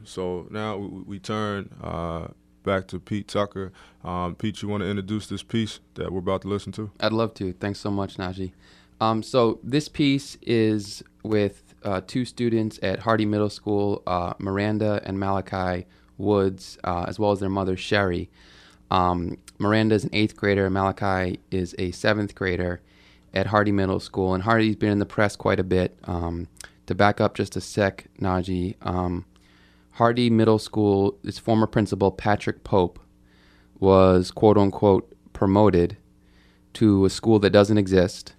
So now we turn back to Pete Tucker. Pete, you want to introduce this piece that we're about to listen to? I'd love to. Thanks so much, Najee. So this piece is with two students at Hardy Middle School, Miranda and Malachi Woods, as well as their mother, Sherry. Miranda is an 8th grader, and Malachi is a 7th grader at Hardy Middle School. And Hardy's been in the press quite a bit. To back up just a sec, Najee, Hardy Middle School, its former principal, Patrick Pope, was quote-unquote promoted to a school that doesn't exist.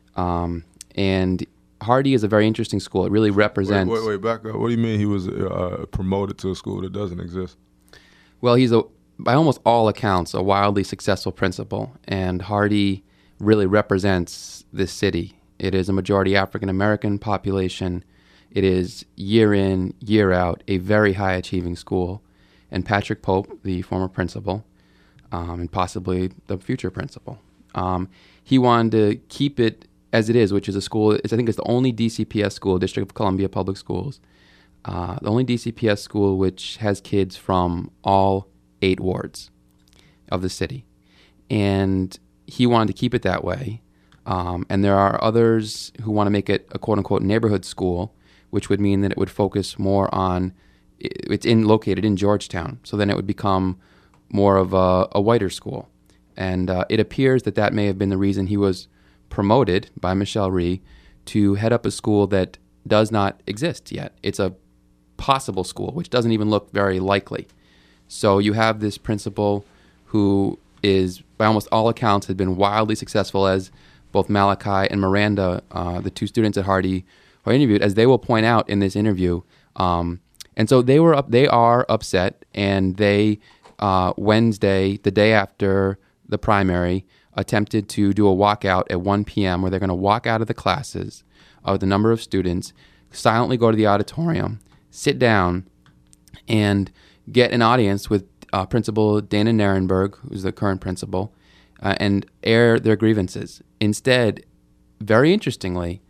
And Hardy is a very interesting school. It really represents... Wait, back up. What do you mean he was promoted to a school that doesn't exist? Well, he's, by almost all accounts, a wildly successful principal, and Hardy really represents this city. It is a majority African-American population. It is year in, year out, a very high-achieving school. And Patrick Pope, the former principal, and possibly the future principal, he wanted to keep it as it is, which is a school, I think it's the only DCPS school, District of Columbia Public Schools, the only DCPS school which has kids from all 8 wards of the city. And he wanted to keep it that way. And there are others who want to make it a quote-unquote neighborhood school, which would mean that it would focus more on, located in Georgetown, so then it would become more of a whiter school. And it appears that may have been the reason he was promoted by Michelle Rhee to head up a school that does not exist yet. It's a possible school, which doesn't even look very likely. So you have this principal who is, by almost all accounts, had been wildly successful, as both Malachi and Miranda, the two students at Hardy, who are interviewed, as they will point out in this interview. And so they are upset, and they, Wednesday, the day after the primary, attempted to do a walkout at 1 p.m. where they're going to walk out of the classes of the number of students, silently go to the auditorium, sit down, and get an audience with Principal Dana Nirenberg, who's the current principal, and air their grievances. Instead, very interestingly,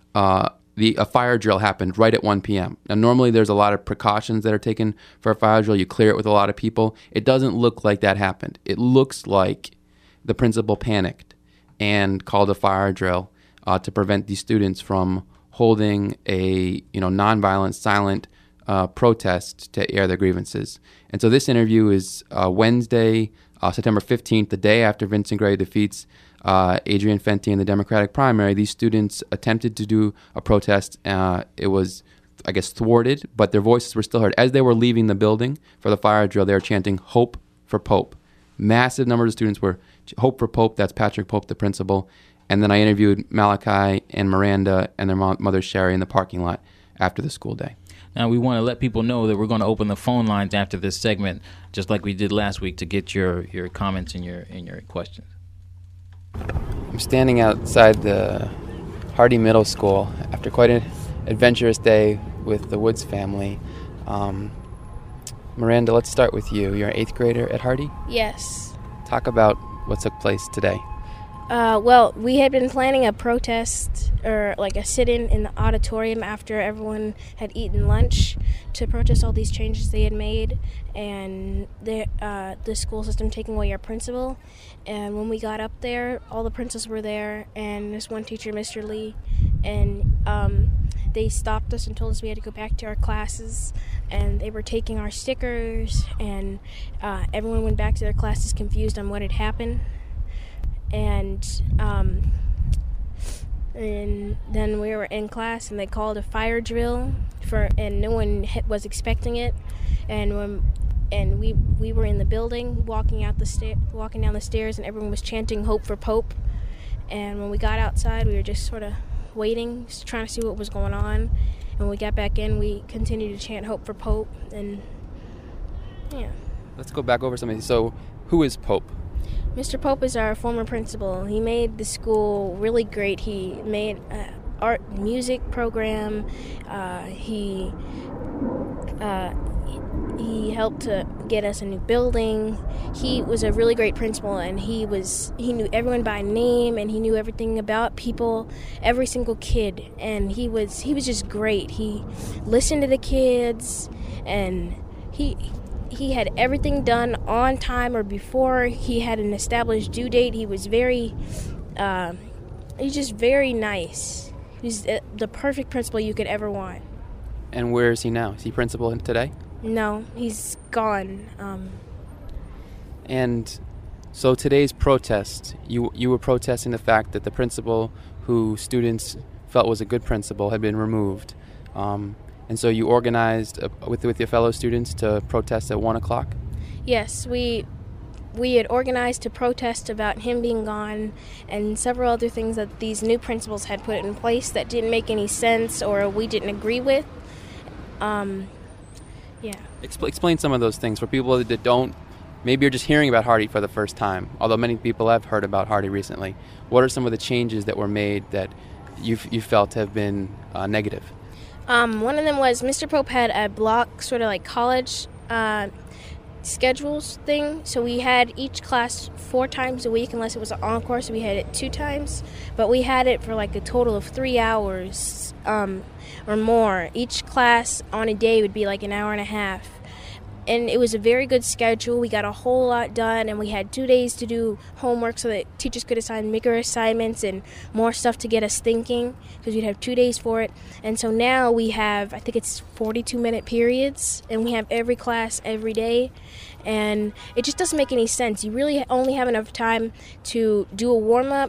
a fire drill happened right at 1 p.m. Now, normally there's a lot of precautions that are taken for a fire drill. You clear it with a lot of people. It doesn't look like that happened. It looks like the principal panicked and called a fire drill to prevent these students from holding a nonviolent, silent protest to air their grievances. And so this interview is Wednesday, September 15th, the day after Vincent Gray defeats Adrian Fenty in the Democratic primary. These students attempted to do a protest. It was, I guess, thwarted, but their voices were still heard. As they were leaving the building for the fire drill, they were chanting, "Hope for Pope." Massive numbers of students were, "Hope for Pope." That's Patrick Pope, the principal. And then I interviewed Malachi and Miranda and their mother, Sherry, in the parking lot after the school day. Now, we want to let people know that we're going to open the phone lines after this segment, just like we did last week, to get your comments and your questions. I'm standing outside the Hardy Middle School after quite an adventurous day with the Woods family. Miranda, let's start with you. You're an 8th grader at Hardy? Yes. Talk about what took place today. Well, we had been planning a protest, or like a sit-in in the auditorium after everyone had eaten lunch, to protest all these changes they had made and the school system taking away our principal. And when we got up there, all the principals were there, and this one teacher, Mr. Lee, and they stopped us and told us we had to go back to our classes, and they were taking our stickers, and everyone went back to their classes confused on what had happened. And then we were in class, and they called a fire drill and no one was expecting it. And we were in the building, walking down the stairs, and everyone was chanting "Hope for Pope." And when we got outside, we were just sort of waiting, just trying to see what was going on. And when we got back in, we continued to chant "Hope for Pope." And yeah. Let's go back over something. So, who is Pope? Mr. Pope is our former principal. He made the school really great. He made an art and music program. He He helped to get us a new building. He was a really great principal, and he knew everyone by name, and he knew everything about people, every single kid, and he was just great. He listened to the kids, and he had everything done on time or before. He had an established due date. He was he's just very nice. He's the perfect principal you could ever want. And where is he now? Is he principal today? No, he's gone. And so today's protest, you were protesting the fact that the principal who students felt was a good principal had been removed. And so you organized with your fellow students to protest at 1 o'clock? Yes, we had organized to protest about him being gone and several other things that these new principals had put in place that didn't make any sense or we didn't agree with. Yeah. Explain some of those things for people that don't. Maybe you're just hearing about Hardy for the first time, although many people have heard about Hardy recently. What are some of the changes that were made that you felt have been negative? One of them was Mr. Pope had a block, sort of like college schedules thing. So we had each class 4 times a week, unless it was an encore, so we had it 2 times. But we had it for like a total of 3 hours or more. Each class on a day would be like an hour and a half. And it was a very good schedule. We got a whole lot done, and we had 2 days to do homework so that teachers could assign bigger assignments and more stuff to get us thinking, because we'd have 2 days for it. And so now we have, I think it's 42-minute periods, and we have every class every day. And it just doesn't make any sense. You really only have enough time to do a warm-up,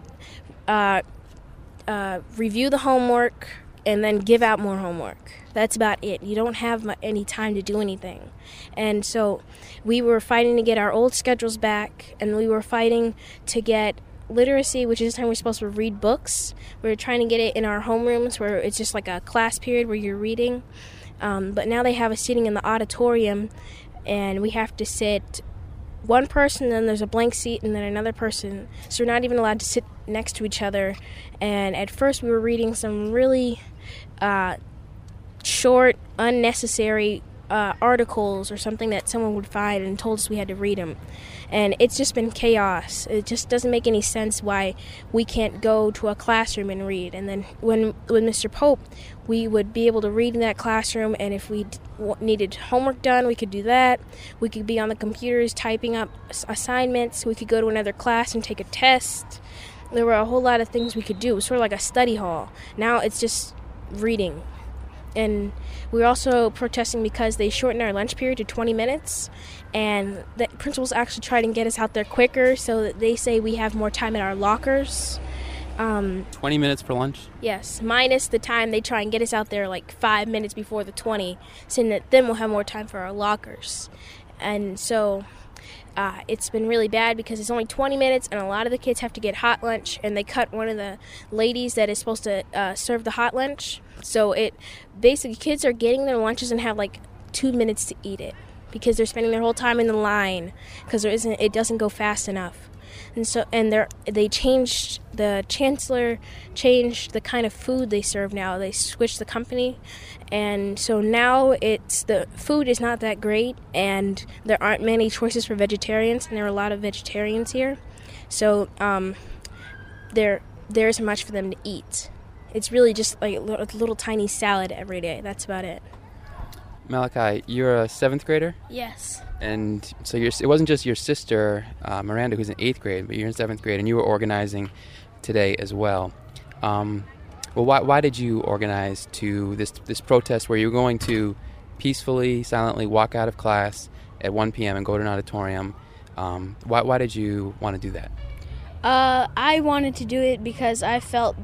review the homework, and then give out more homework. That's about it. You don't have any time to do anything. And so we were fighting to get our old schedules back, and we were fighting to get literacy, which is the time we're supposed to read books. We were trying to get it in our homerooms where it's just like a class period where you're reading. But now they have us sitting in the auditorium, and we have to sit one person, then there's a blank seat, and then another person. So we're not even allowed to sit next to each other. And at first we were reading some really short, unnecessary articles or something that someone would find and told us we had to read them. And it's just been chaos. It just doesn't make any sense why we can't go to a classroom and read. And then when Mr. Pope, we would be able to read in that classroom, and if we needed homework done, we could do that. We could be on the computers typing up assignments. We could go to another class and take a test. There were a whole lot of things we could do. It was sort of like a study hall. Now it's just reading. And we were also protesting because they shortened our lunch period to 20 minutes. And the principals actually tried to get us out there quicker, so that they say we have more time in our lockers. 20 minutes for lunch? Yes, minus the time they try and get us out there like 5 minutes before the 20, saying that then we'll have more time for our lockers. And so it's been really bad because it's only 20 minutes, and a lot of the kids have to get hot lunch, and they cut one of the ladies that is supposed to serve the hot lunch. So it basically, kids are getting their lunches and have like 2 minutes to eat it because they're spending their whole time in the line because it doesn't go fast enough. And so, the chancellor changed the kind of food they serve now. They switched the company, and so now the food is not that great, and there aren't many choices for vegetarians, and there are a lot of vegetarians here. So there isn't much for them to eat. It's really just like a little tiny salad every day. That's about it. Malachi, you're a 7th grader? Yes. And so it wasn't just your sister, Miranda, who's in 8th grade, but you're in 7th grade, and you were organizing today as well. Well, why did you organize to this protest where you're going to peacefully, silently walk out of class at 1 p.m. and go to an auditorium? Why did you want to do that? I wanted to do it because I felt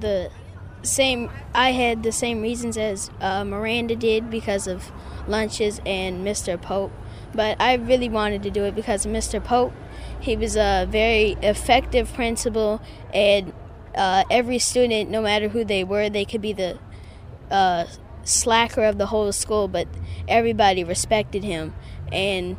I had the same reasons as Miranda did because of lunches and Mr. Pope. But I really wanted to do it because of Mr. Pope. He was a very effective principal, and every student, no matter who they were, they could be the slacker of the whole school, but everybody respected him. And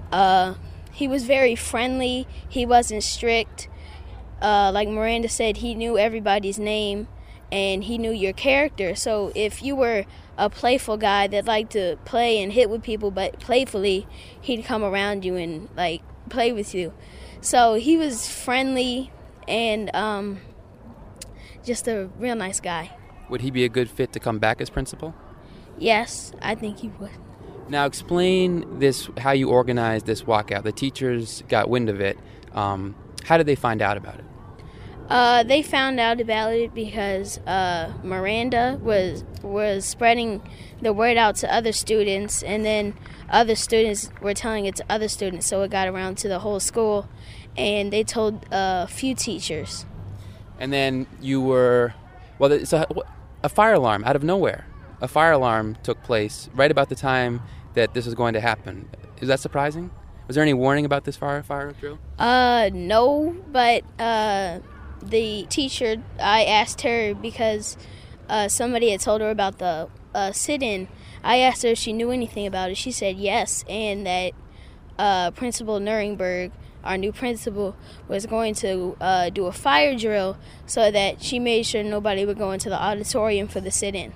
he was very friendly. He wasn't strict. Like Miranda said, he knew everybody's name, and he knew your character. So if you were a playful guy that liked to play and hit with people, but playfully he'd come around you and like play with you. So he was friendly and just a real nice guy. Would he be a good fit to come back as principal? Yes, I think he would. Now explain this, how you organized this walkout. The teachers got wind of it. How did they find out about it? They found out about it because Miranda was spreading the word out to other students, and then other students were telling it to other students, so it got around to the whole school, and they told a few teachers. And then you were, well, it's a fire alarm out of nowhere. A fire alarm took place right about the time that this was going to happen. Is that surprising? Was there any warning about this fire drill? No, but the teacher, I asked her because somebody had told her about the sit-in. I asked her if she knew anything about it. She said yes, and that Principal Nuremberg, our new principal, was going to do a fire drill so that she made sure nobody would go into the auditorium for the sit-in.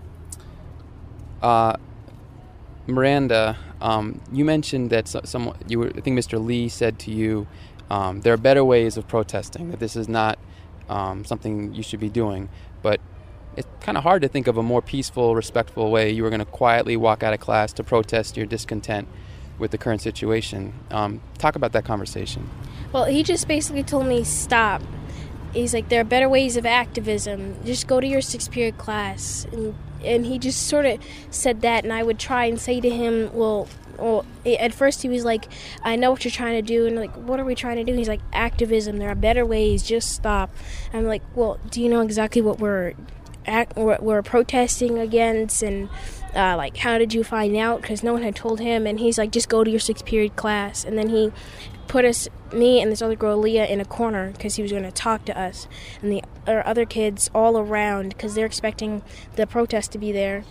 Miranda, you mentioned that I think Mr. Lee said to you, there are better ways of protesting, that this is not something you should be doing. But it's kind of hard to think of a more peaceful, respectful way you were going to quietly walk out of class to protest your discontent with the current situation. Talk about that conversation. Well, he just basically told me, stop. He's like, there are better ways of activism. Just go to your 6th period class. And he just sort of said that, and I would try and say to him, well, at first he was like, I know what you're trying to do. And like, what are we trying to do? He's like, activism. There are better ways. Just stop. I'm like, well, do you know exactly what we're protesting against? And like, how did you find out? Because no one had told him. And he's like, just go to your 6th period class. And then he put me and this other girl, Leah, in a corner because he was going to talk to us. And the other kids all around because they're expecting the protest to be there.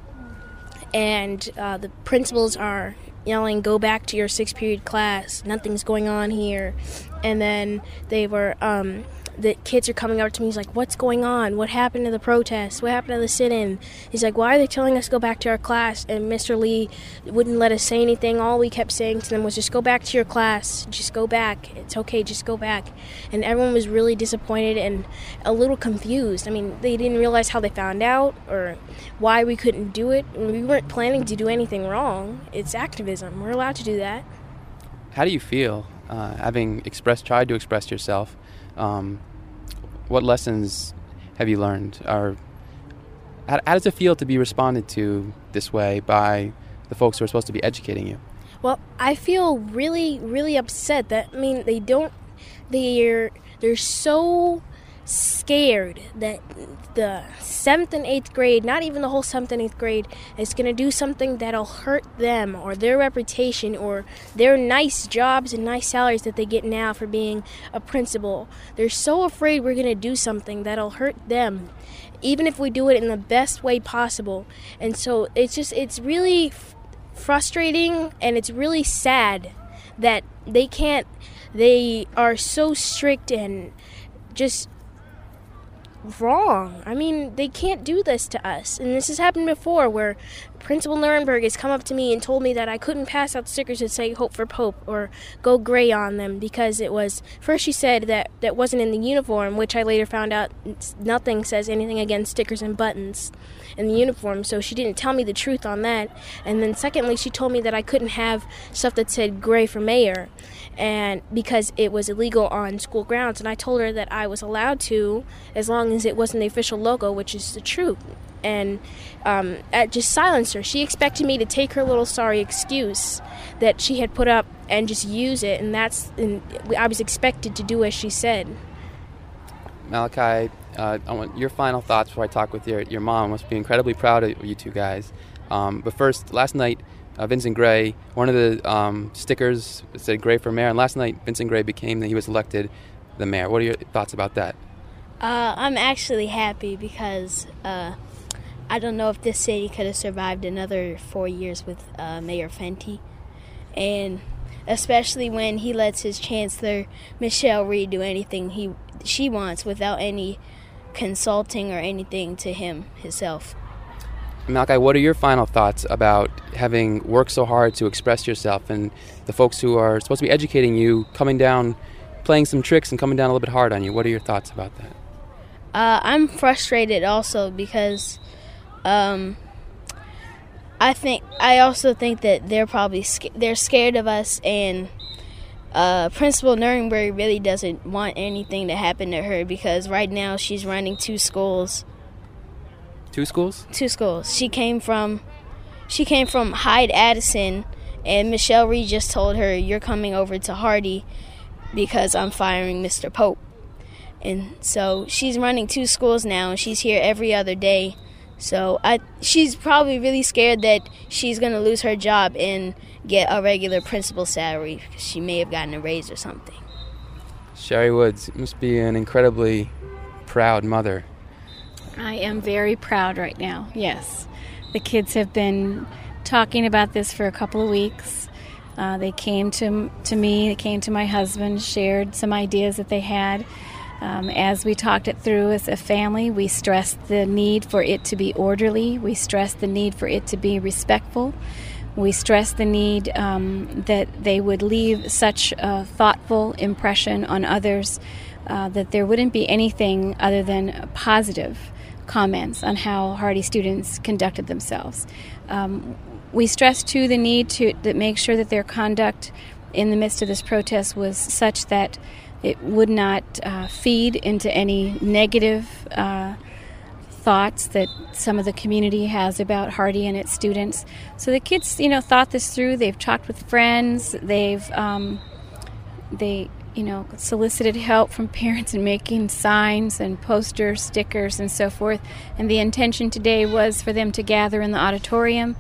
And the principals are yelling, go back to your 6th period class. Nothing's going on here. And then they were... the kids are coming up to me. He's like, what's going on? What happened to the protest? What happened to the sit-in? He's like, why are they telling us to go back to our class? And Mr. Lee wouldn't let us say anything. All we kept saying to them was, just go back to your class. Just go back. It's okay. Just go back. And everyone was really disappointed and a little confused. I mean, they didn't realize how they found out or why we couldn't do it. We weren't planning to do anything wrong. It's activism. We're allowed to do that. How do you feel having tried to express yourself? What lessons have you learned? Or how does it feel to be responded to this way by the folks who are supposed to be educating you? Well, I feel really, really upset that, I mean, they're so scared that the 7th and 8th grade, not even the whole 7th and 8th grade, is going to do something that'll hurt them or their reputation or their nice jobs and nice salaries that they get now for being a principal. They're so afraid we're going to do something that'll hurt them, even if we do it in the best way possible. And so it's really frustrating, and it's really sad that they are so strict and just wrong. I mean, they can't do this to us. And this has happened before where Principal Nuremberg has come up to me and told me that I couldn't pass out stickers that say Hope for Pope or Go Gray on them because it was, first she said that wasn't in the uniform, which I later found out nothing says anything against stickers and buttons in the uniform, so she didn't tell me the truth on that. And then secondly, she told me that I couldn't have stuff that said Gray for mayor, and because it was illegal on school grounds. And I told her that I was allowed to as long as it wasn't the official logo, which is the truth. And I just silenced her. She expected me to take her little sorry excuse that she had put up and just use it, and I was expected to do as she said. Malachi, I want your final thoughts before I talk with your mom. Must be incredibly proud of you two guys. But first, last night, Vincent Gray, one of the stickers said Gray for mayor, and last night Vincent Gray he was elected the mayor. What are your thoughts about that? I'm actually happy because I don't know if this city could have survived another 4 years with Mayor Fenty, and especially when he lets his chancellor, Michelle Reed, do anything she wants without any consulting or anything to him himself. Malachi, what are your final thoughts about having worked so hard to express yourself and the folks who are supposed to be educating you coming down, playing some tricks and coming down a little bit hard on you? What are your thoughts about that? I'm frustrated also because I also think that they're probably they're scared of us, and Principal Nuremberg really doesn't want anything to happen to her because right now she's running 2 schools. 2 schools? 2 schools. She came from Hyde-Addison, and Michelle Reed just told her, "You're coming over to Hardy because I'm firing Mr. Pope." And so she's running 2 schools now, and she's here every other day. So she's probably really scared that she's going to lose her job and get a regular principal salary because she may have gotten a raise or something. Sherry Woods, you must be an incredibly proud mother. I am very proud right now, yes. The kids have been talking about this for a couple of weeks. They came to me, they came to my husband, shared some ideas that they had. As we talked it through as a family, we stressed the need for it to be orderly. We stressed the need for it to be respectful. We stressed the need that they would leave such a thoughtful impression on others that there wouldn't be anything other than positive comments on how Hardy students conducted themselves. We stressed, too, the need to make sure that their conduct in the midst of this protest was such that it would not feed into any negative thoughts that some of the community has about Hardy and its students. So the kids, thought this through. They've talked with friends. They solicited help from parents in making signs and posters, stickers, and so forth. And the intention today was for them to gather in the auditorium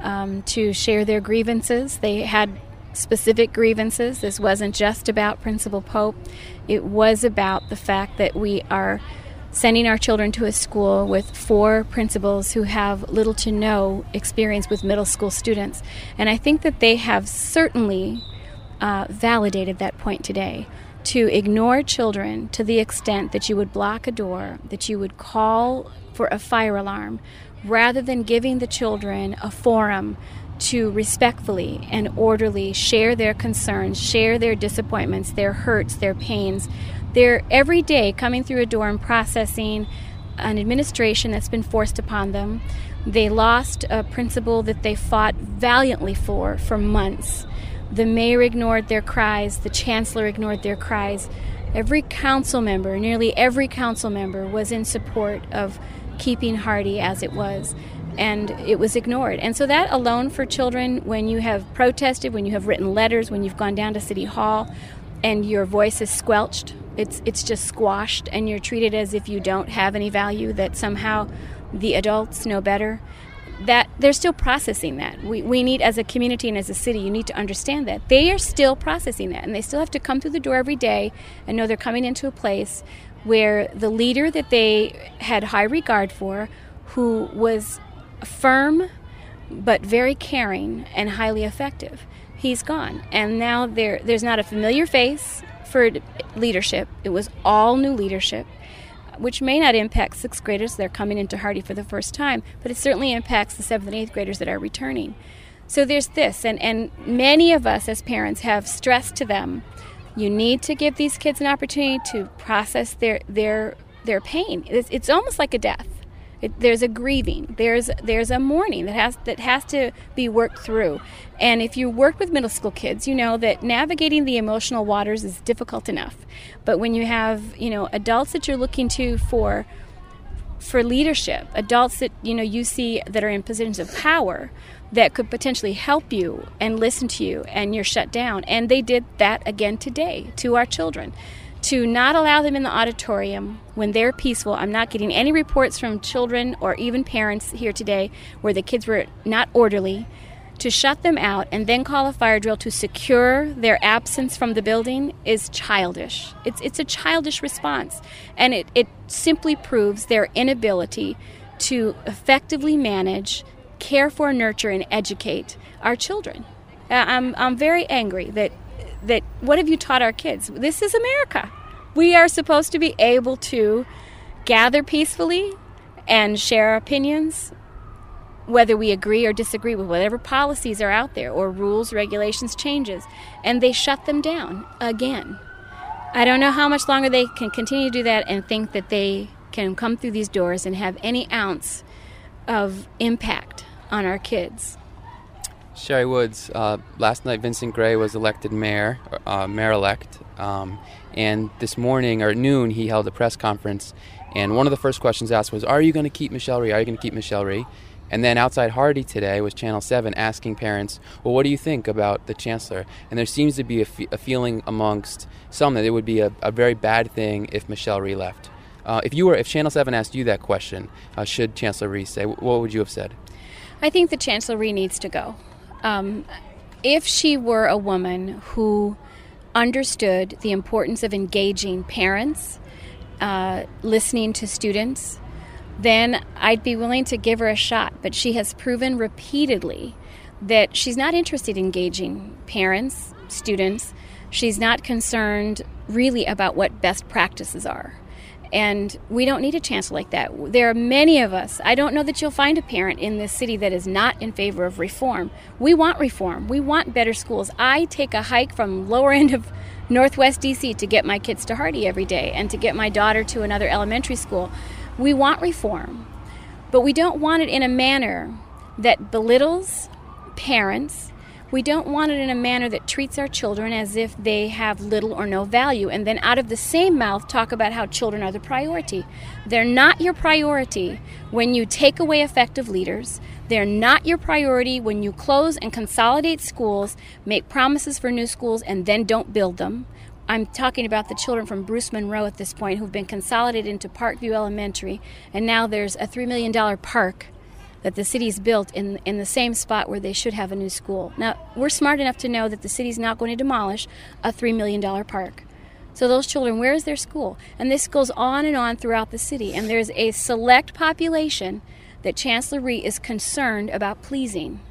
to share their grievances. They had specific grievances. This wasn't just about Principal Pope. It was about the fact that we are sending our children to a school with 4 principals who have little to no experience with middle school students. And I think that they have certainly validated that point today. To ignore children to the extent that you would block a door, that you would call for a fire alarm, rather than giving the children a forum to respectfully and orderly share their concerns, share their disappointments, their hurts, their pains. They're every day coming through a door and processing an administration that's been forced upon them. They lost a principal that they fought valiantly for months. The mayor ignored their cries. The chancellor ignored their cries. Every council member, nearly every council member, was in support of keeping Hardy as it was. And it was ignored. And so that alone for children, when you have protested, when you have written letters, when you've gone down to City Hall and your voice is squelched, it's just squashed, and you're treated as if you don't have any value, that somehow the adults know better, that they're still processing that. We need, as a community and as a city, you need to understand that. They are still processing that, and they still have to come through the door every day and know they're coming into a place where the leader that they had high regard for, who was firm but very caring and highly effective, he's gone. And now there's not a familiar face for leadership. It was all new leadership, which may not impact 6th graders that are coming into Hardy for the first time, but it certainly impacts the 7th and 8th graders that are returning. So there's this, and many of us as parents have stressed to them, you need to give these kids an opportunity to process their pain. It's almost like a death. There's a grieving. There's a mourning that has to be worked through. And if you work with middle school kids, you know that navigating the emotional waters is difficult enough. But when you have adults that you're looking to for leadership, adults that you see that are in positions of power that could potentially help you and listen to you, and you're shut down. And they did that again today to our children. To not allow them in the auditorium when they're peaceful. I'm not getting any reports from children or even parents here today where the kids were not orderly. To shut them out and then call a fire drill to secure their absence from the building is childish. It's a childish response. And it simply proves their inability to effectively manage, care for, nurture, and educate our children. I'm very angry that what have you taught our kids? This is America. We are supposed to be able to gather peacefully and share our opinions whether we agree or disagree with whatever policies are out there or rules, regulations, changes, and they shut them down again. I don't know how much longer they can continue to do that and think that they can come through these doors and have any ounce of impact on our kids. Sherry Woods, last night Vincent Gray was elected mayor-elect, and this morning, or at noon, he held a press conference, and one of the first questions asked was, are you going to keep Michelle Rhee? Are you going to keep Michelle Rhee? And then outside Hardy today was Channel 7 asking parents, well, what do you think about the chancellor? And there seems to be a feeling amongst some that it would be a very bad thing if Michelle Rhee left. If Channel 7 asked you that question, should Chancellor Rhee stay, what would you have said? I think that Chancellor Rhee needs to go. If she were a woman who understood the importance of engaging parents, listening to students, then I'd be willing to give her a shot. But she has proven repeatedly that she's not interested in engaging parents, students. She's not concerned really about what best practices are. And we don't need a chancellor like that. There are many of us. I don't know that you'll find a parent in this city that is not in favor of reform. We want reform. We want better schools. I take a hike from lower end of Northwest D.C. to get my kids to Hardy every day and to get my daughter to another elementary school. We want reform, but we don't want it in a manner that belittles parents. We don't want it in a manner that treats our children as if they have little or no value, and then out of the same mouth talk about how children are the priority. They're not your priority when you take away effective leaders. They're not your priority when you close and consolidate schools, make promises for new schools, and then don't build them. I'm talking about the children from Bruce Monroe at this point who've been consolidated into Parkview Elementary, and now there's a $3 million park that the city's built in the same spot where they should have a new school. Now, we're smart enough to know that the city's not going to demolish a $3 million park. So those children, where is their school? And this goes on and on throughout the city, and there's a select population that Chancellor Rhee is concerned about pleasing.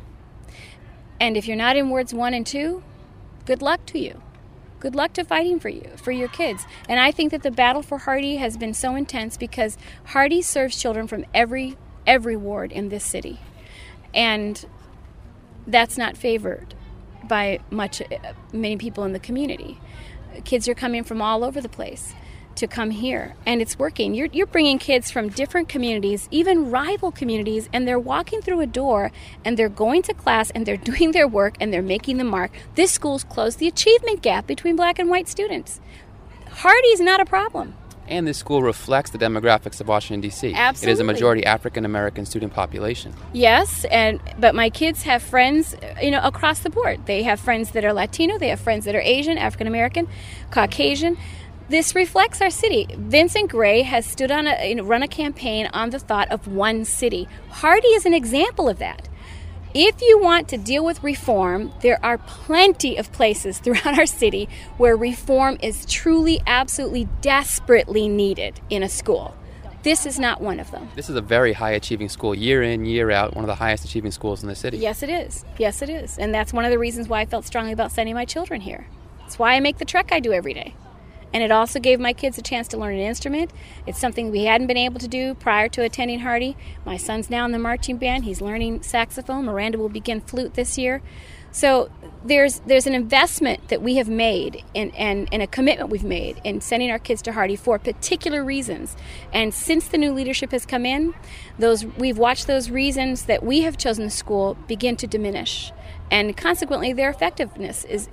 And if you're not in wards 1 and 2, good luck to you. Good luck to fighting for your kids. And I think that the battle for Hardy has been so intense because Hardy serves children from every ward in this city. And that's not favored by many people in the community. Kids are coming from all over the place to come here, and it's working. You're bringing kids from different communities, even rival communities, and they're walking through a door, and they're going to class, and they're doing their work, and they're making the mark. This school's closed the achievement gap between black and white students. Hardy's not a problem. And this school reflects the demographics of Washington, D.C. Absolutely. It is a majority African-American student population. Yes, but my kids have friends, across the board. They have friends that are Latino, they have friends that are Asian, African-American, Caucasian. This reflects our city. Vincent Gray has stood on run a campaign on the thought of one city. Hardy is an example of that. If you want to deal with reform, there are plenty of places throughout our city where reform is truly, absolutely, desperately needed in a school. This is not one of them. This is a very high-achieving school, year in, year out, one of the highest-achieving schools in the city. Yes, it is. Yes, it is. And that's one of the reasons why I felt strongly about sending my children here. It's why I make the trek I do every day. And it also gave my kids a chance to learn an instrument. It's something we hadn't been able to do prior to attending Hardy. My son's now in the marching band. He's learning saxophone. Miranda will begin flute this year. So there's an investment that we have made and a commitment we've made in sending our kids to Hardy for particular reasons. And since the new leadership has come in, we've watched those reasons that we have chosen the school begin to diminish. And consequently, their effectiveness is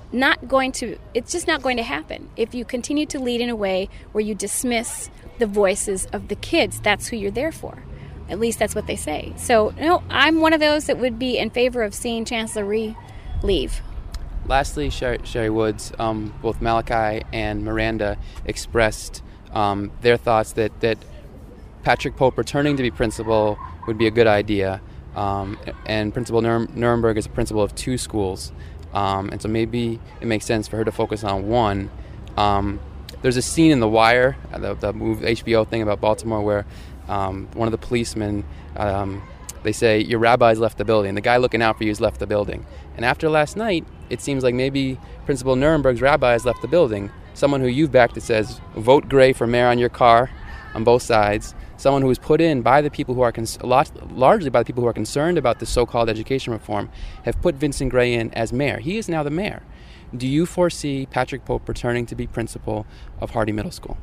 it's just not going to happen. If you continue to lead in a way where you dismiss the voices of the kids, that's who you're there for. At least that's what they say. So, I'm one of those that would be in favor of seeing Chancellor Rhee leave. Lastly, Sherry Woods, both Malachi and Miranda expressed their thoughts that Patrick Pope returning to be principal would be a good idea. And Principal Nuremberg is a principal of 2 schools. And so maybe it makes sense for her to focus on one. There's a scene in The Wire, the movie HBO thing about Baltimore, where one of the policemen, they say, your rabbi's left the building. The guy looking out for you has left the building. And after last night, it seems like maybe Principal Nuremberg's rabbi has left the building. Someone who you've backed that says, vote Gray for mayor on your car on both sides. someone who was put in by the people who are largely by the people who are concerned about the so-called education reform, have put Vincent Gray in as mayor. He is now the mayor. Do you foresee Patrick Pope returning to be principal of Hardy Middle School?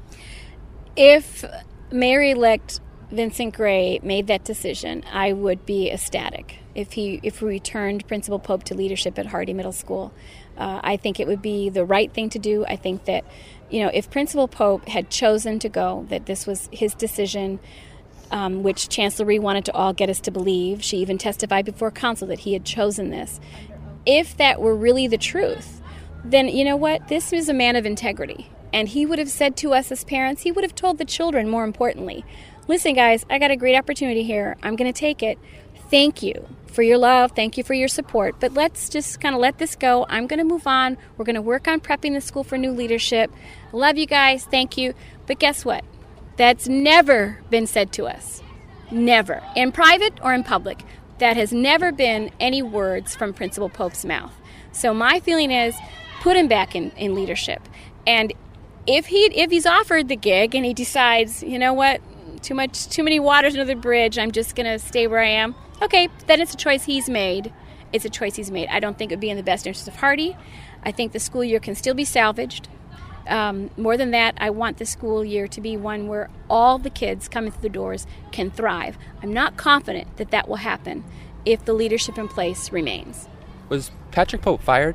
If Mayor-elect Vincent Gray made that decision, I would be ecstatic if we returned Principal Pope to leadership at Hardy Middle School. I think it would be the right thing to do. I think that, if Principal Pope had chosen to go, that this was his decision, which Chancellor Rhee wanted to all get us to believe. She even testified before council that he had chosen this. If that were really the truth, then you know what? This is a man of integrity. And he would have said to us as parents, he would have told the children, more importantly, listen, guys, I got a great opportunity here. I'm going to take it. Thank you for your love. Thank you for your support. But let's just kind of let this go. I'm going to move on. We're going to work on prepping the school for new leadership. Love you guys. Thank you. But guess what? That's never been said to us. Never. In private or in public. That has never been any words from Principal Pope's mouth. So my feeling is put him back in leadership. And if he's offered the gig and he decides, you know what, too many waters under the bridge, I'm just going to stay where I am, okay, then it's a choice he's made. It's a choice he's made. I don't think it would be in the best interest of Hardy. I think the school year can still be salvaged. More than that, I want the school year to be one where all the kids coming through the doors can thrive. I'm not confident that that will happen if the leadership in place remains. Was Patrick Pope fired?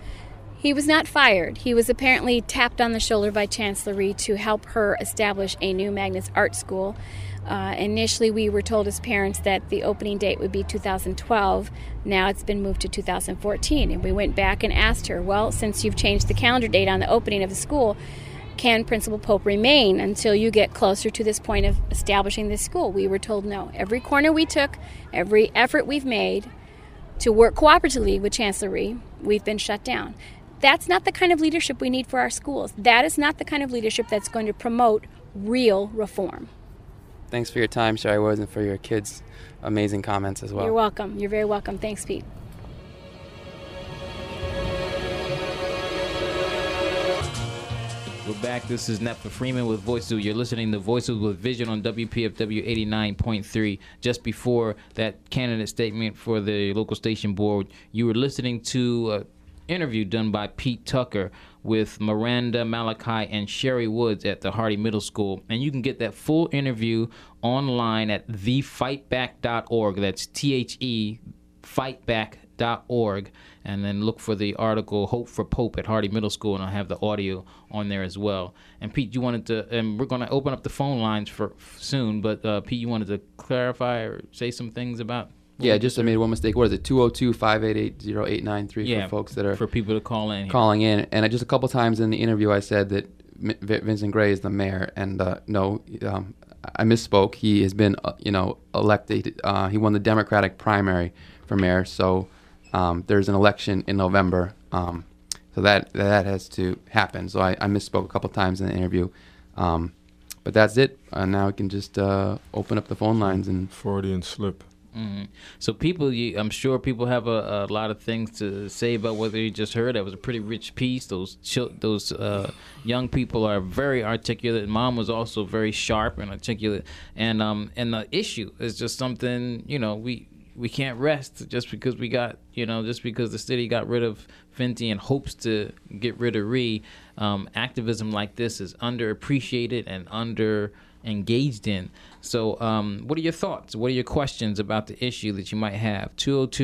He was not fired. He was apparently tapped on the shoulder by Chancellor Rhee to help her establish a new Magnus Art School. Initially, we were told as parents that the opening date would be 2012. Now it's been moved to 2014. And we went back and asked her, well, since you've changed the calendar date on the opening of the school, can Principal Pope remain until you get closer to this point of establishing this school? We were told no. Every corner we took, every effort we've made to work cooperatively with Chancellor Rhee, we've been shut down. That's not the kind of leadership we need for our schools. That is not the kind of leadership that's going to promote real reform. Thanks for your time, Sherry Woods, and for your kids' amazing comments as well. You're welcome. You're very welcome. Thanks, Pete. We're back. This is Nepha Freeman with Voices. You're listening to Voices with Vision on WPFW 89.3. Just before that candidate statement for the local station board, you were listening to an interview done by Pete Tucker with Miranda Malachi and Sherry Woods at the Hardy Middle School. And you can get that full interview online at thefightback.org. That's THE, fightback.org. And then look for the article Hope for Pope at Hardy Middle School, and I'll have the audio on there as well. And Pete, you wanted to, and we're going to open up the phone lines for soon, but Pete, you wanted to clarify or say some things about? Yeah, just I made one mistake. What is it? 202-588-0893 for folks that are for people to call in. Calling in, and just a couple times in the interview, I said that Vincent Gray is the mayor, and no, I misspoke. He has been, elected. He won the Democratic primary for mayor, so there's an election in November, so that has to happen. So I misspoke a couple times in the interview, but that's it. Now we can just open up the phone lines and Freudian slip. Mm-hmm. So people, I'm sure people have a lot of things to say about what they just heard. That was a pretty rich piece. Those young people are very articulate. Mom was also very sharp and articulate. And the issue is just something, we can't rest just because just because the city got rid of Fenty and hopes to get rid of Rhee. Activism like this is underappreciated and engaged in. So what are your thoughts? What are your questions about the issue that you might have?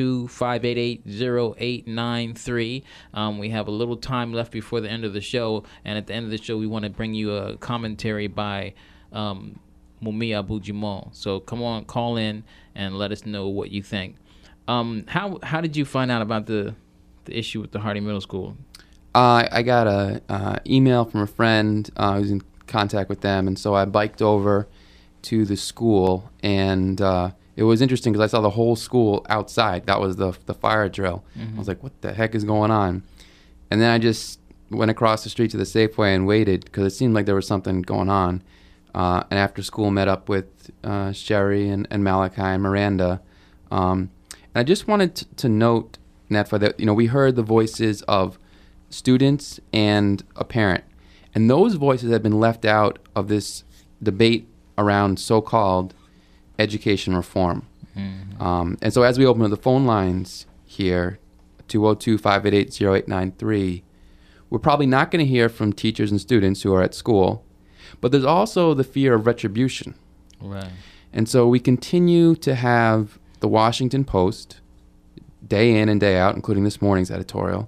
202-588-0893. We have a little time left before the end of the show, and at the end of the show we want to bring you a commentary by Mumia Abu-Jamal. So come on, call in and let us know what you think. How did you find out about the issue with the Hardy Middle School? I got a email from a friend who's in contact with them, and so I biked over to the school, and it was interesting because I saw the whole school outside. That was the fire drill. Mm-hmm. I was like, what the heck is going on? And then I just went across the street to the Safeway and waited because it seemed like there was something going on. And after school met up with Sherry and Malachi and Miranda. And I just wanted to note, Netfa, that we heard the voices of students and a parent. And those voices have been left out of this debate around so-called education reform. And so as we open up the phone lines here, 202-588-0893, we're probably not going to hear from teachers and students who are at school, but there's also the fear of retribution. Right. And so we continue to have the Washington Post, day in and day out, including this morning's editorial,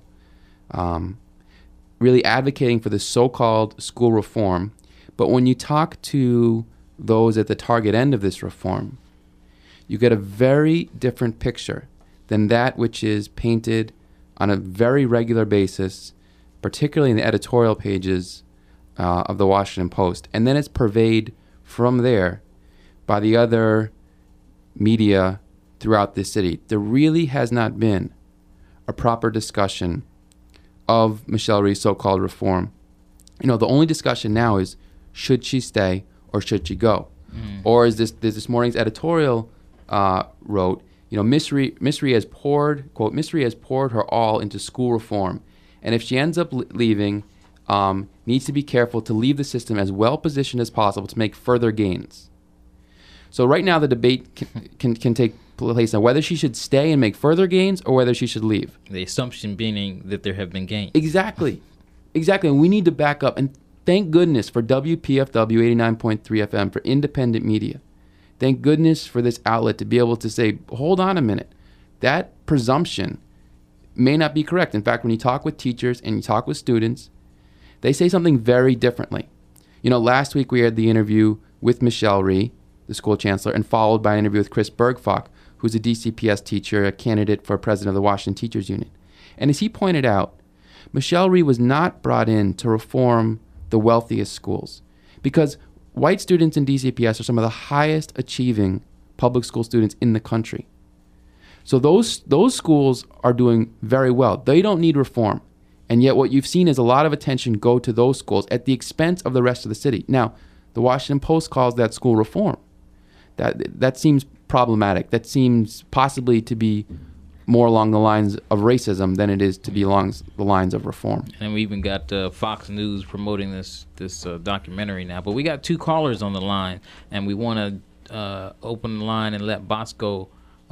really advocating for this so-called school reform. But when you talk to those at the target end of this reform, you get a very different picture than that which is painted on a very regular basis, particularly in the editorial pages of the Washington Post. And then it's purveyed from there by the other media throughout this city. There really has not been a proper discussion of Michelle Rhee's so-called reform. You know, the only discussion now is, should she stay or should she go? Or is this morning's editorial wrote, you know, Miss Rhee has poured, quote, Miss Rhee has poured her all into school reform, and if she ends up leaving, needs to be careful to leave the system as well positioned as possible to make further gains. So right now the debate can take place on whether she should stay and make further gains or whether she should leave. The assumption being that there have been gains. Exactly. And we need to back up. And thank goodness for WPFW 89.3 FM, for independent media. Thank goodness for this outlet to be able to say, hold on a minute. That presumption may not be correct. In fact, when you talk with teachers and you talk with students, they say something very differently. You know, last week we had the interview with Michelle Rhee, the school chancellor, and followed by an interview with Chris Bergfalk, who's a DCPS teacher, a candidate for president of the Washington Teachers Union. And as he pointed out, Michelle Rhee was not brought in to reform the wealthiest schools, because white students in DCPS are some of the highest achieving public school students in the country. So those schools are doing very well. They don't need reform. And yet what you've seen is a lot of attention go to those schools at the expense of the rest of the city. Now, the Washington Post calls that school reform. That seems problematic. That seems possibly to be more along the lines of racism than it is to be along the lines of reform. And we even got Fox News promoting this documentary now. But we got two callers on the line, and we want to open the line and let Bosco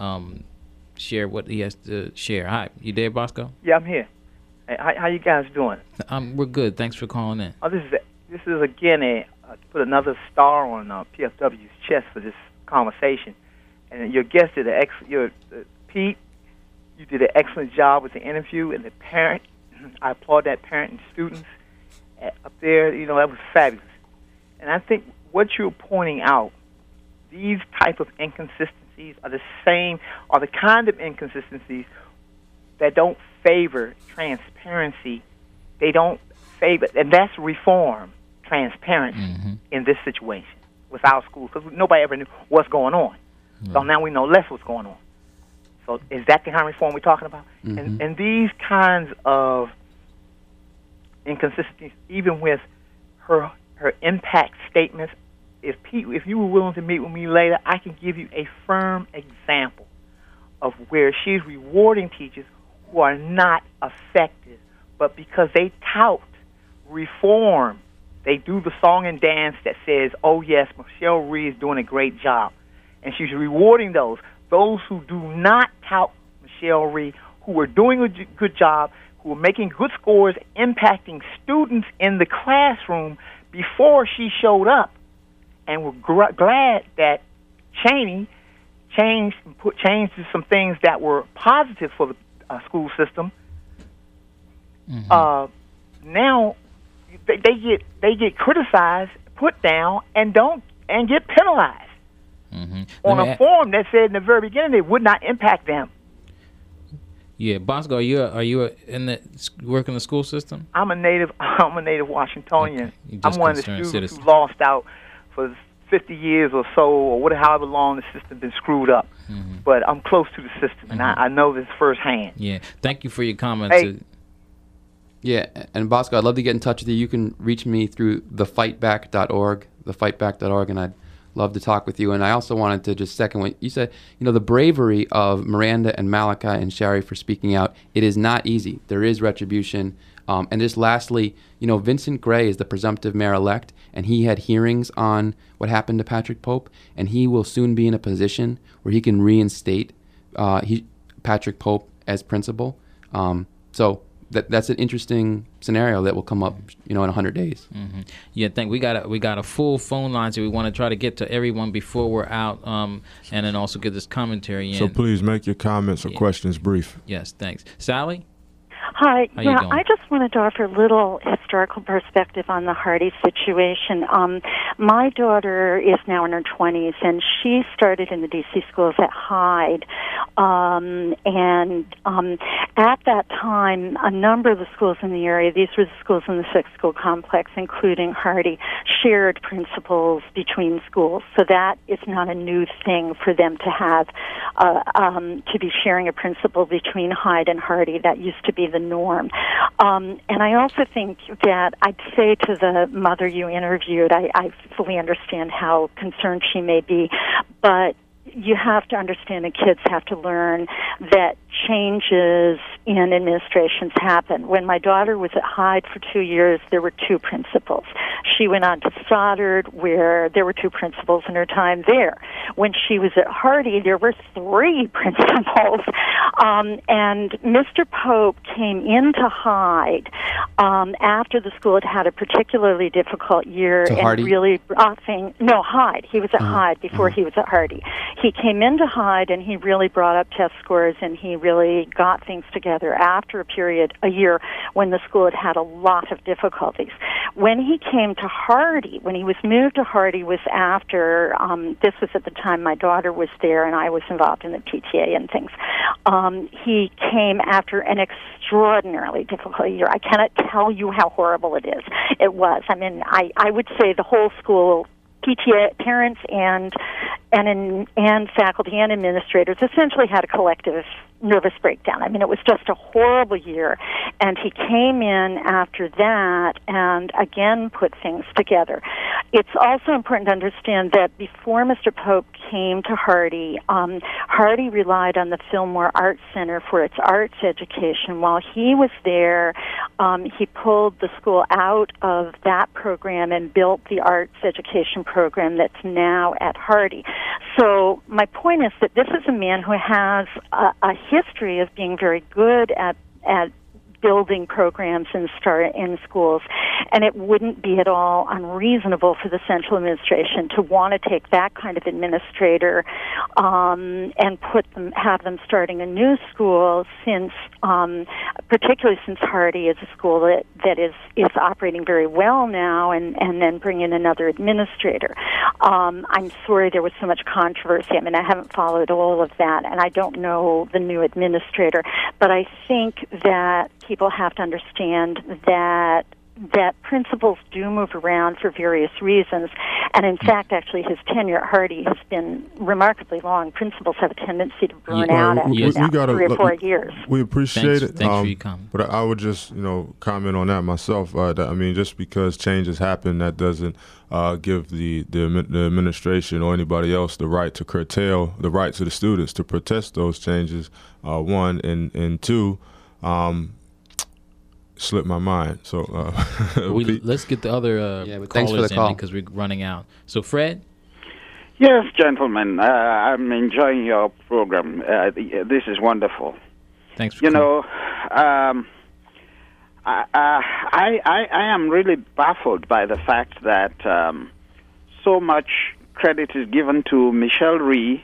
share what he has to share. Hi, you there, Bosco? Yeah, I'm here. Hey, how you guys doing? We're good. Thanks for calling in. Oh, this is again to put another star on PFW's chest for this conversation. And your guest did Pete. You did an excellent job with the interview, and the parent. I applaud that parent and students up there. You know, that was fabulous. And I think what you're pointing out, these type of inconsistencies are the kind of inconsistencies that don't favor transparency. They don't favor, and that's reform, transparency in this situation with our schools, because nobody ever knew what's going on. So now we know less what's going on. So is that the kind of reform we're talking about? And these kinds of inconsistencies, even with her impact statements, if you were willing to meet with me later, I can give you a firm example of where she's rewarding teachers who are not effective, but because they tout reform, they do the song and dance that says, oh yes, Michelle Rhee is doing a great job. And she's rewarding those who do not tout Michelle Rhee, who are doing a good job, who are making good scores, impacting students in the classroom before she showed up. And we're glad that Cheney changed some things that were positive for the school system. Now they get criticized, put down, and get penalized on a form that said in the very beginning it would not impact them. Yeah, Bosco, are you work in the school system? I'm a native Washingtonian. Okay. I'm one of the students who lost out for 50 years or so, or however long the system's been screwed up. But I'm close to the system, and I know this firsthand. Yeah, thank you for your comments. Hey. Yeah, and Bosco, I'd love to get in touch with you. You can reach me through thefightback.org, and I'd love to talk with you. And I also wanted to just second what you said. The bravery of Miranda and Malachi and Shari for speaking out. It is not easy. There is retribution. And just lastly, Vincent Gray is the presumptive mayor-elect, and he had hearings on what happened to Patrick Pope, and he will soon be in a position where he can reinstate Patrick Pope as principal. So that's an interesting scenario that will come up, in 100 days. Mm-hmm. Yeah, I think we got a full phone line, so we want to try to get to everyone before we're out, and then also get this commentary in. So please make your comments or questions brief. Yes, thanks. Sally? Hi. How you doing? I just wanted to offer a little historical perspective on the Hardy situation. My daughter is now in her 20s, and she started in the D.C. schools at Hyde. At that time, a number of the schools in the area, these were the schools in the sixth school complex, including Hardy, shared principals between schools. So that is not a new thing for them to have, to be sharing a principal between Hyde and Hardy. That used to be the norm. And I also think that I'd say to the mother you interviewed, I fully understand how concerned she may be, but you have to understand that kids have to learn that changes in administrations happen. When my daughter was at Hyde for 2 years, there were 2 principals. She went on to Stoddard, where there were 2 principals in her time there. When she was at Hardy, there were 3 principals. And Mr. Pope came into Hyde after the school had had a particularly difficult year So and Hardy? really brought things. No, Hyde. He was at Hyde before he was at Hardy. He came into Hyde and he really brought up test scores, and he really got things together after a year when the school had had a lot of difficulties. When he came to Hardy, when he was moved to Hardy, was after, this was at the time my daughter was there and I was involved in the PTA and things. He came after an extraordinarily difficult year. I cannot tell you how horrible it is. It was. I mean, I would say the whole school, PTA, parents and faculty and administrators essentially had a collective nervous breakdown. I mean, it was just a horrible year, and he came in after that and again put things together. It's also important to understand that before Mr. Pope came to Hardy, Hardy relied on the Fillmore Arts Center for its arts education. While he was there, he pulled the school out of that program and built the arts education program that's now at Hardy. So my point is that this is a man who has a history of being very good at building programs in schools, and it wouldn't be at all unreasonable for the central administration to want to take that kind of administrator and have them starting a new school, since particularly since Hardy is a school that is operating very well now, and then bring in another administrator. I'm sorry there was so much controversy. I mean, I haven't followed all of that, and I don't know the new administrator, but I think that people have to understand that principals do move around for various reasons. And in fact, actually, his tenure at Hardy has been remarkably long. Principals have a tendency to burn out after 3 or 4 years. We appreciate it. Thanks for your comment. But I would just, comment on that myself. I mean, just because changes happen, that doesn't give the administration or anybody else the right to curtail the rights of the students to protest those changes, one. And two, slipped my mind. So let's get the other callers in because we're running out. So Fred? Yes, gentlemen, I'm enjoying your program. This is wonderful. Thanks for coming. I am really baffled by the fact that so much credit is given to Michelle Rhee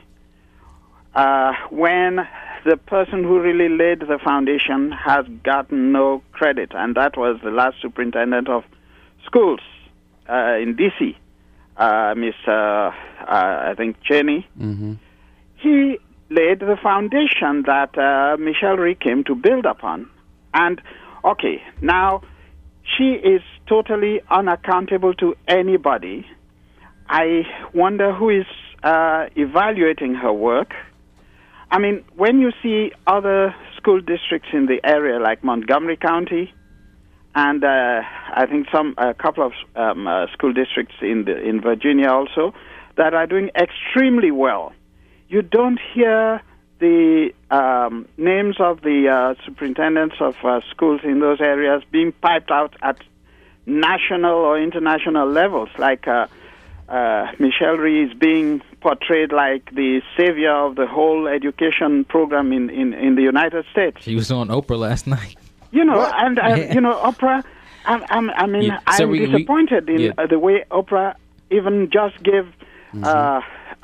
when the person who really laid the foundation has gotten no credit, and that was the last superintendent of schools in D.C., Miss, I think, Cheney. Mm-hmm. He laid the foundation that Michelle Rhee came to build upon. And, okay, now she is totally unaccountable to anybody. I wonder who is evaluating her work. I mean, when you see other school districts in the area, like Montgomery County, and I think a couple of school districts in Virginia also, that are doing extremely well. You don't hear the names of the superintendents of schools in those areas being piped out at national or international levels, like Michelle Rhee is being portrayed like the savior of the whole education program in the United States. She was on Oprah last night. You know, Oprah. I'm disappointed in the way Oprah even just gave Ms.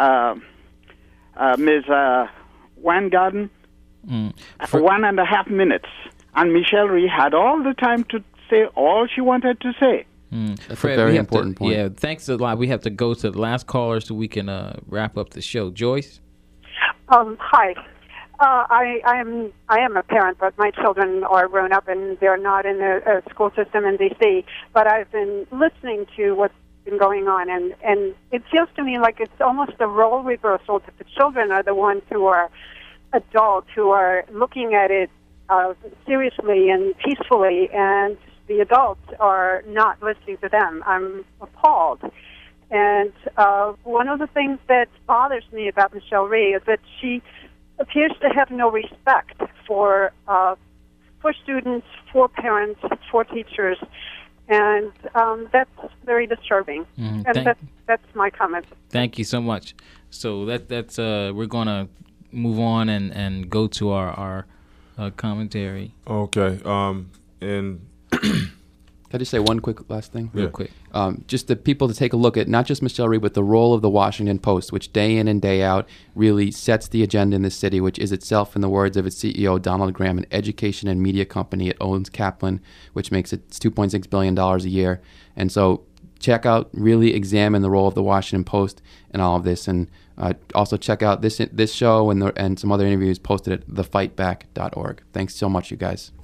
Weingarten 1.5 minutes, and Michelle Rhee had all the time to say all she wanted to say. That's Fred, a very important point. Yeah, thanks a lot. We have to go to the last caller so we can wrap up the show. Joyce? Hi. I am a parent, but my children are grown up and they're not in the school system in D.C. But I've been listening to what's been going on, and it feels to me like it's almost a role reversal that the children are the ones who are adults, who are looking at it seriously and peacefully, and the adults are not listening to them. I'm appalled. And one of the things that bothers me about Michelle Rhee is that she appears to have no respect for students, for parents, for teachers, and that's very disturbing. And that's my comment. Thank you so much. So that's we're going to move on and go to our commentary. Okay. And Can I just say one quick last thing? Real quick. Just the people to take a look at, not just Michelle Rhee, but the role of the Washington Post, which day in and day out really sets the agenda in this city, which is itself, in the words of its CEO, Donald Graham, an education and media company. It owns Kaplan, which makes it $2.6 billion a year. And so check out, really examine the role of the Washington Post in all of this. And also check out this show and some other interviews posted at thefightback.org. Thanks so much, you guys.